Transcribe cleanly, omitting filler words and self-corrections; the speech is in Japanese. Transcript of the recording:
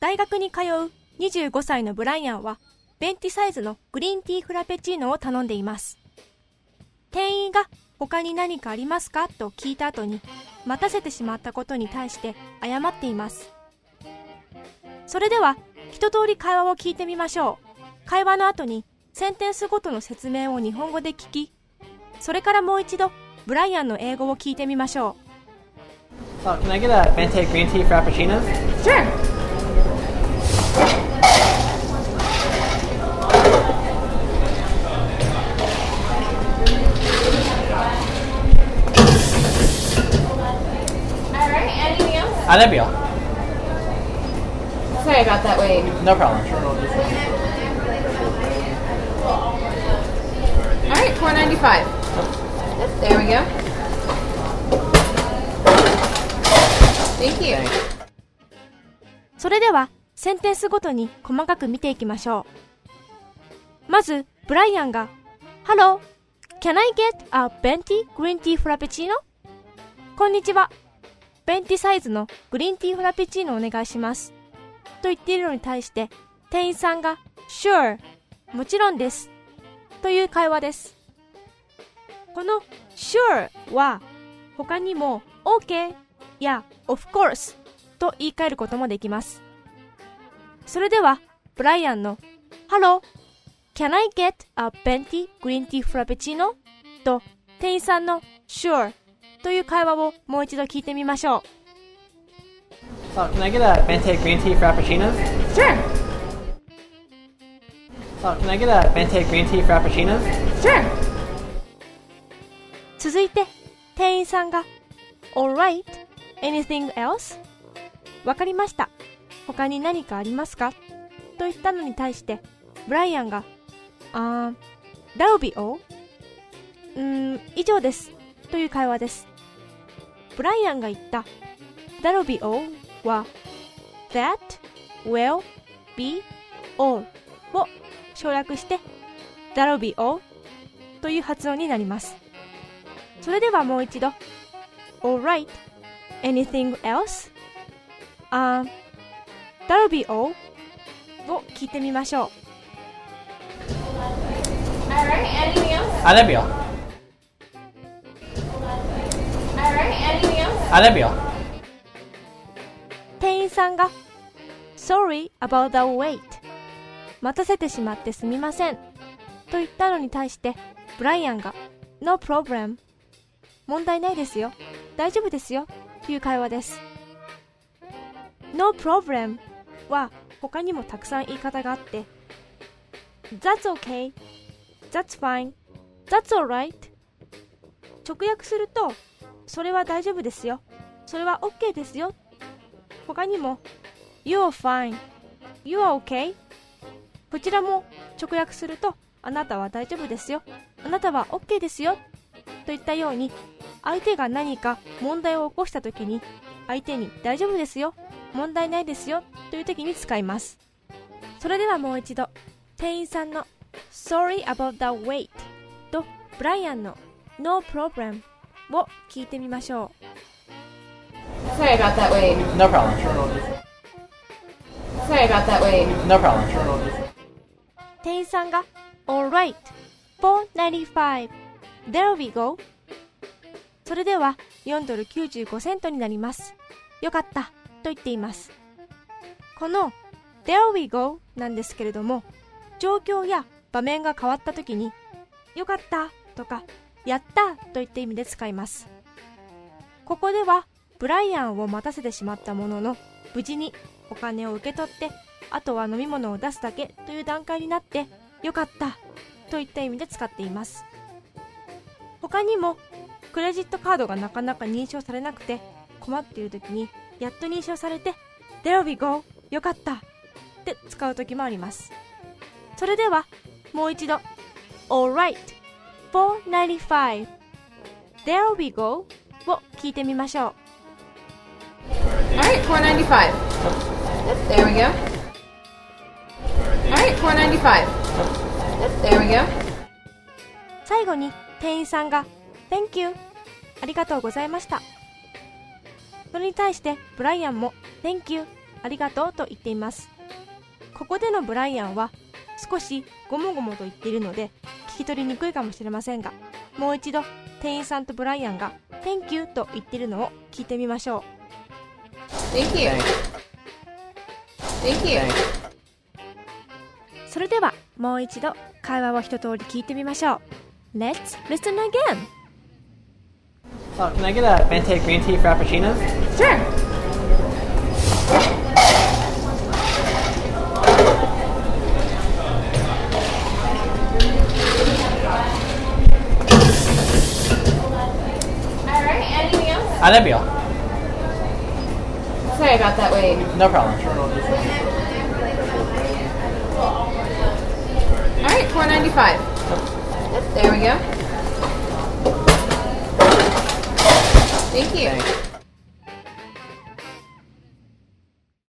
大学に通う25歳のブライアンはベンティサイズのグリーンティーフラペチーノを頼んでいます。店員が他に何かありますかと聞いた後に待たせてしまったことに対して謝っています。それでは一通り会話を聞いてみましょう。会話の後にセンテンスごとの説明を日本語で聞き、それからもう一度ブライアンの英語を聞いてみましょう。So, can I get a venti green tea frappuccino? Sure. Alebio. Sorry about that, wait. No problem. Alright, $4.95. There we go. Thank you. それではセンテンスごとに細かく見ていきましょう。まずブライアンが Hello, can I get a venti green tea frappuccino? こんにちは。ベンティサイズのグリーンティーフラペチーノお願いします。と言っているのに対して店員さんが Sure、もちろんです。という会話です。この Sure は他にも OK や Of course と言い換えることもできます。それではブライアンの Hello, can I get a venti green tea frappuccino? と店員さんの Sureという会話をもう一度聞いてみましょう。 So, can I get a venti green tea frappuccino? Sure. So, can I get a venti green tea frappuccino? Sure. 続いて店員さんが Alright, anything else? わかりました。他に何かありますかと言ったのに対してブライアンがThat'll be all? 以上ですという会話です。ブライアンが言った That'll be all は That will be all を省略して That'll be all という発音になります。それではもう一度 Alright, anything else? That'll be all を聞いてみましょう。 Alright, anything else? Alebio. Alebio. 店員さんが Sorry about the wait 待たせてしまってすみませんと言ったのに対してブライアンが No problem 問題ないですよ、大丈夫ですよという会話です。 No problem は他にもたくさん言い方があって That's okay, That's fine, That's alright 直訳するとそれは大丈夫ですよ、それは OK ですよ。他にも You're fine, You're OK こちらも直訳するとあなたは大丈夫ですよ、あなたは OK ですよといったように相手が何か問題を起こした時に相手に大丈夫ですよ、問題ないですよという時に使います。それではもう一度店員さんの Sorry about the wait とブライアンの No problemを聞いてみましょう。 Sorry about that, wait. No problem. Sorry about that, wait. No problem. 店員さんが Alright, $4.95 There we go それでは$4.95になります。よかったと言っています。この There we go なんですけれども状況や場面が変わった時によかったとかやったといった意味で使います。ここではブライアンを待たせてしまったものの無事にお金を受け取ってあとは飲み物を出すだけという段階になってよかったといった意味で使っています。他にもクレジットカードがなかなか認証されなくて困っている時にやっと認証されて There we go よかったって使う時もあります。それではもう一度 Alright, $4.95 There we go を聞いてみましょう。 Alright, $4.95. There we go. Alright, $4.95. There we go. 最後に店員さんが Thank you ありがとうございました。それに対してブライアンも Thank you ありがとうと言っています。ここでのブライアンは少しゴモゴモと言っているので聞き取りにくいかもしれませんが、もう一度店員さんとブライアンが Thank you と言っているのを聞いてみましょう。 Thank you. Thank you. それではもう一度会話を一通り聞いてみましょう。 Let's listen again. So, can I get a venti green tea frappuccino? Sure. All right. Anything else? That'd be all. Sorry about that. Wait. No problem. All right. $4.95. There we go. Thank you. Thanks.